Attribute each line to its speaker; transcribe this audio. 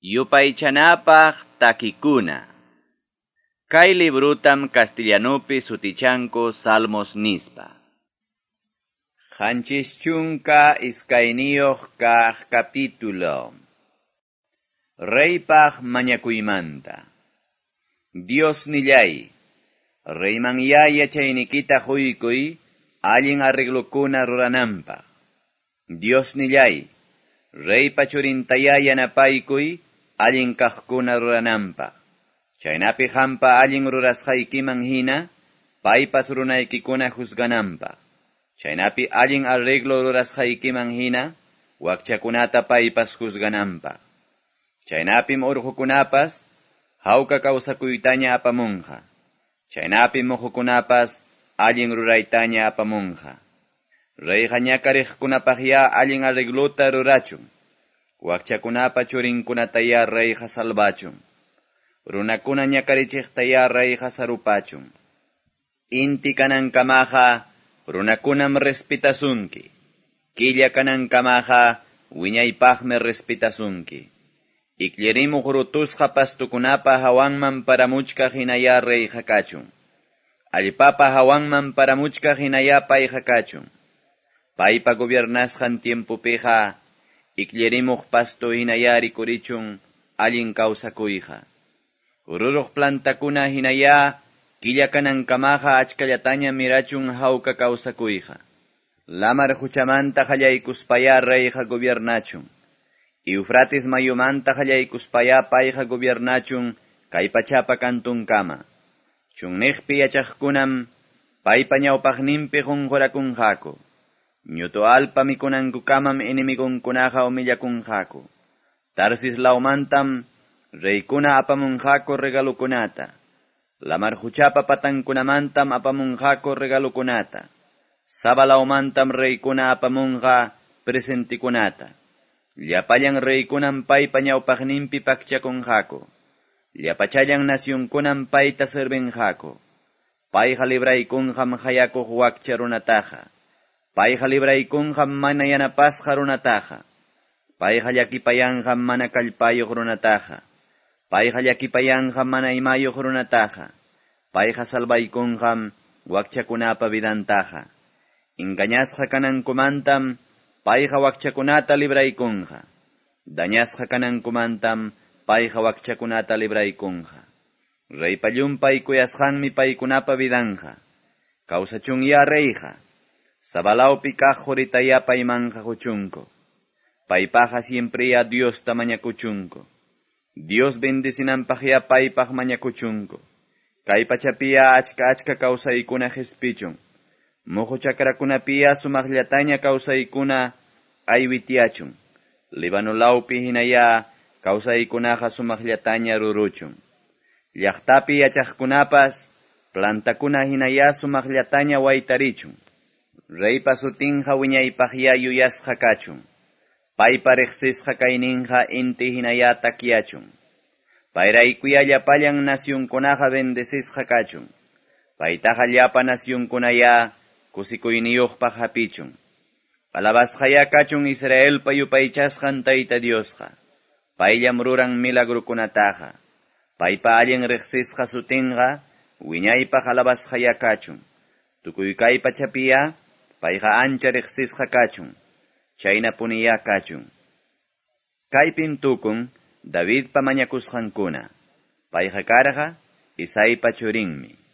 Speaker 1: Yupaychanapaq takikuna. Kay librutam castellanopi sutichanku Salmos nispa. Qanchis chunka iskayniyuq kaq capítulo. Reypaq mañakuymanta. Dios nillay, reymanya yachaynikita quykuy, allin arreglukuna rurananpaq. Dios nillay, reypa churintaya yanapaykuy, allin kaqkuna rurananpaq. Chaynapi hampa allin rurasqaykiman hina, paypas runaykikuna juzgananpaq. Chaynapi allin arreglo rurasqaykiman hina, wakchakunata paypas juzgananpaq. Chaynapim urqukunapas, hawka kawsakuytaña apamunqa. Chaynapim muhukunapas, allin ruraytaña apamunqa. Reyqa ñakariqkunapaqya allin arreglota rurachun. Wakchakunapa churinkunataya reyqa salvachun. Runakuna ñakarichiqtaya reyqa sarupachun. Inti kanankamaqa, runakunam respetasunki. Killa kanankamaqa, wiñaypaqmi respetasunki. Iklirimuq rutusqa pastukunapa hawanman paramuchka hinaya reyqa kachun. Allpapa hawanman paramuchka hinaya payqa kachun. Paypa gobiernasqan tiempupiqa, iklirimuq pasto hinaya rikurichun, allin kawsakuyqa. Ururuq plantakuna hinaya, killa kanankamaqa achkallataña mirachun hawka kawsakuyqa. Lamar huchamanta qallaykuspaya reyqa gobiernachun. Eufrates mayumanta qallaykuspaya payqa gobiernachun, kay pachapa kantunkama. Chunniqpi yachaqkunam, paypa ñawpaqninpi qunqurakunqaku. Ñutu alpa mikunankukamam inimigunkunaqa umillakunqaku. Tarsis lawmantam, reykuna apamunqaku regalukunata. Lamar huchapa patankunamantam apamunqaku regalukunata. Saba lawmantam reykuna apamunqa presentikunata. Llapallan reykunam paypa ñawpaqninpi pakchakunqaku. Llapachallan nasyunkunam payta sirvinqaku. Payqa libraykunqam hayakuq wakcha runataqa. Payqa libraykunqam mana yanapasqa runataqa. Payqa llakipayanqam mana kallpayuq runataqa. Payqa llakipayanqam mana imayuq runataqa. Payqa salvaykunqam wakchakunapa vidantaqa. Engañasqa kanankumantam, payqa wakchakunata libraykunqa. Dañasqa kanankumantam, payqa wakchakunata libraykunqa. Reypa llumpay kuyasqanmi paykunapa vidanqa. Kawsachunya reyqa. Sabalawpi kaq quritaya paymanqa huchunku. Paypaqa siempreya Diosta mañakuchunku. Dios bendicinanpaqya paypaq mañakuchunku. Kay pachapiya achka kawsaykuna hispichun. Muhu chakrakunapiya sumaqllataña kawsaykuna aywitiachun. Libanulawpi hinaya kawsaykunaqa sumaqllataña ruruchun. Llaqtapi yachaqkunapas plantakuna hinaya sumaqllataña waytarichun. Reypa sutinqa wiñaypaqya yuyasqa kachun. Paypa riqsisqa kayninqa inti hinaya takyachun. Payraykuya llapallan nasyunkunaqa bendisisqa kachun. Paytaqa llapa nasyunkunaya kusikuyniyuqpaq hapichun. Alabasqaya kachun Israelpa yupaychasqan Tayta Diosqa. Payllam ruran milagrukunataqa. Paypa allin riqsisqa sutinqa wiñaypaq alabasqaya kachun. Tukuy kay pachapiya payqa ancha riqsisqa kachun. Chayna puniya kachun. Kaypim tukun Davidpa mañakusqankuna. Payqa karqa Isaipa churinmi.